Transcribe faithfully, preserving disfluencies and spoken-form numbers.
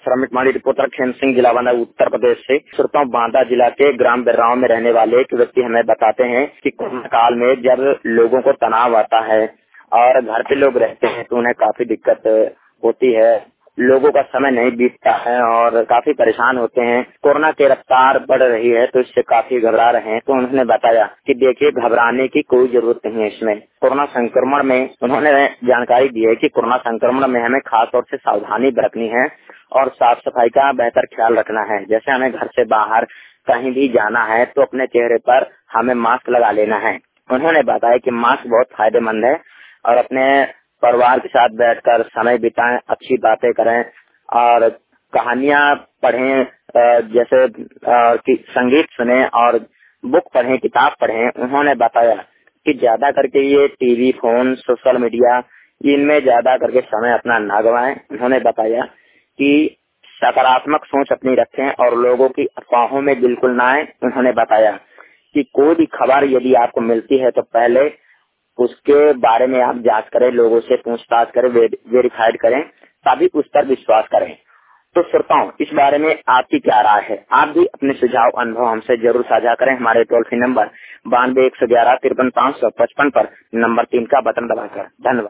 श्रमिक माड़ी रिपोर्टर खेम सिंह, जिला बांदा, उत्तर प्रदेश से। श्रोताओं, बांदा जिला के ग्राम बिर्राव में रहने वाले एक व्यक्ति हमें बताते हैं कि कोरोना काल में जब लोगों को तनाव आता है और घर पे लोग रहते हैं तो उन्हें काफी दिक्कत होती है, लोगों का समय नहीं बीतता है और काफी परेशान होते हैं। कोरोना की रफ्तार बढ़ रही है तो इससे काफी घबरा रहे हैं। तो उन्होंने बताया कि देखिए, घबराने की कोई जरूरत नहीं है। इसमें कोरोना संक्रमण में उन्होंने जानकारी दी है कि कोरोना संक्रमण में हमें खास तौर से सावधानी बरतनी है और साफ सफाई का बेहतर ख्याल रखना है। जैसे हमें घर से बाहर कहीं भी जाना है तो अपने चेहरे पर हमें मास्क लगा लेना है। उन्होंने बताया कि मास्क बहुत फायदेमंद है और अपने परिवार के साथ बैठकर समय बिताएं, अच्छी बातें करें और कहानियां पढ़ें, जैसे कि संगीत सुने और बुक पढ़ें, किताब पढ़ें। उन्होंने बताया कि ज्यादा करके ये टीवी, फोन, सोशल मीडिया, इनमें ज्यादा करके समय अपना ना गवाएं। उन्होंने बताया कि सकारात्मक सोच अपनी रखें और लोगों की अफवाहों में बिल्कुल ना आए। उन्होंने बताया कि कोई भी खबर यदि आपको मिलती है तो पहले उसके बारे में आप जांच करें, लोगों से पूछताछ करें, वेरीफाइड करें, तभी उस पर विश्वास करें। तो श्रोताओं, इस बारे में आपकी क्या राय है? आप भी अपने सुझाव, अनुभव हमसे जरूर साझा करें। हमारे टोल फ्री नंबर बानवे एक सौ ग्यारह तिरपन पाँच सौ पचपन पर नंबर तीन का बटन दबाकर। धन्यवाद।